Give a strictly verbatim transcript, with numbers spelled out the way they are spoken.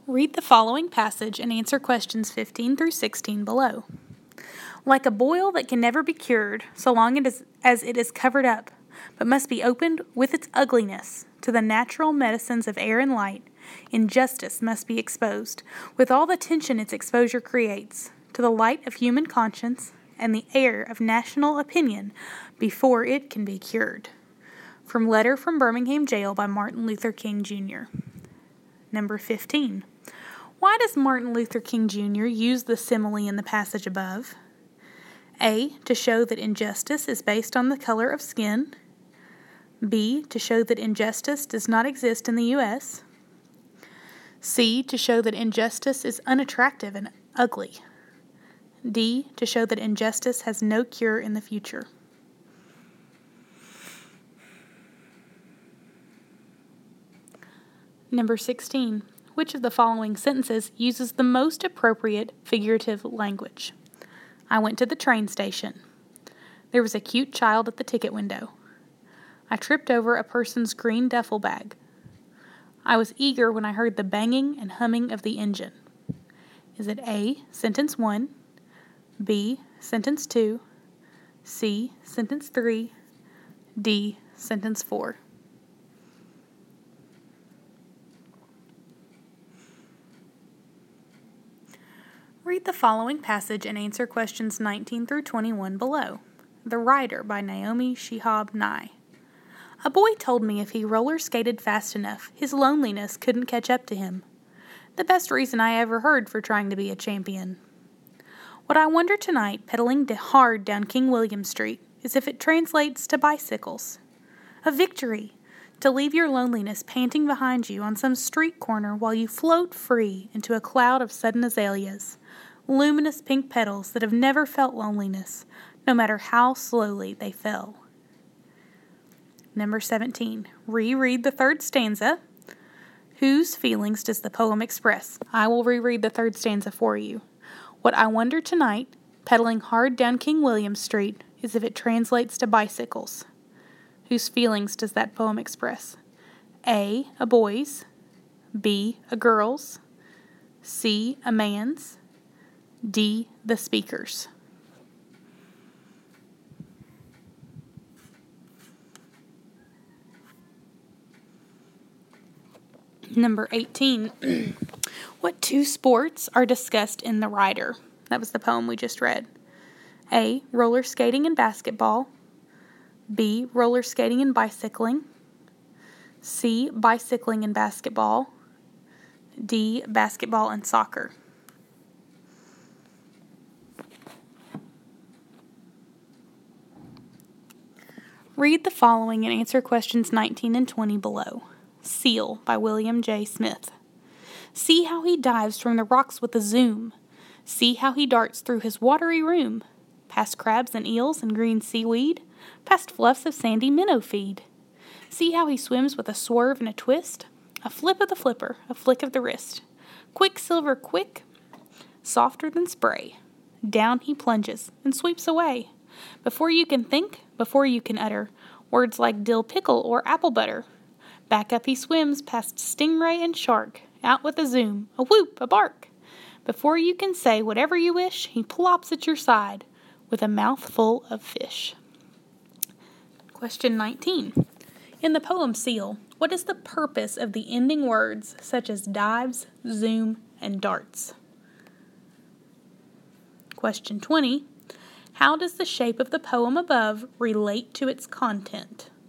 Read the following passage and answer questions fifteen through sixteen below. Like a boil that can never be cured, so long it is, as it is covered up, but must be opened with its ugliness to the natural medicines of air and light, injustice must be exposed, with all the tension its exposure creates, to the light of human conscience and the air of national opinion before it can be cured. From Letter from Birmingham Jail by Martin Luther King, Junior Number fifteen. Why does Martin Luther King, Junior use the simile in the passage above? A. To show that injustice is based on the color of skin. B. To show that injustice does not exist in the U S C. To show that injustice is unattractive and ugly. D. To show that injustice has no cure in the future. Number sixteen. Which of the following sentences uses the most appropriate figurative language? I went to the train station. There was a cute child at the ticket window. I tripped over a person's green duffel bag. I was eager when I heard the banging and humming of the engine. Is it A, sentence one, B, sentence two, C, sentence three, D, sentence four? Read the following passage and answer questions nineteen through twenty-one below. The Rider by Naomi Shihab Nye. A boy told me if he roller skated fast enough, his loneliness couldn't catch up to him. The best reason I ever heard for trying to be a champion. What I wonder tonight, pedaling hard down King William Street, is if it translates to bicycles. A victory! To leave your loneliness panting behind you on some street corner while you float free into a cloud of sudden azaleas, luminous pink petals that have never felt loneliness, no matter how slowly they fell. Number seventeen. Reread the third stanza. Whose feelings does the poem express? I will reread the third stanza for you. What I wonder tonight, pedaling hard down King William Street, is if it translates to bicycles. Whose feelings does that poem express? A. A boy's. B. A girl's. C. A man's. D. The speaker's. Number eighteen. What two sports are discussed in The Rider? That was the poem we just read. A. Roller skating and basketball. B. Roller skating and bicycling. C. Bicycling and basketball. D. Basketball and soccer. Read the following and answer questions nineteen and twenty below. Seal by William J. Smith. See how he dives from the rocks with a zoom. See how he darts through his watery room, past crabs and eels and green seaweed, past fluffs of sandy minnow feed. See how he swims with a swerve and a twist, a flip of the flipper, a flick of the wrist. Quicksilver quick, softer than spray. Down he plunges and sweeps away. Before you can think, before you can utter words like dill pickle or apple butter. Back up he swims past stingray and shark, out with a zoom, a whoop, a bark. Before you can say whatever you wish, he plops at your side with a mouthful of fish. Question nineteen. In the poem Seal, what is the purpose of the ending words such as dives, zoom, and darts? Question twenty. How does the shape of the poem above relate to its content?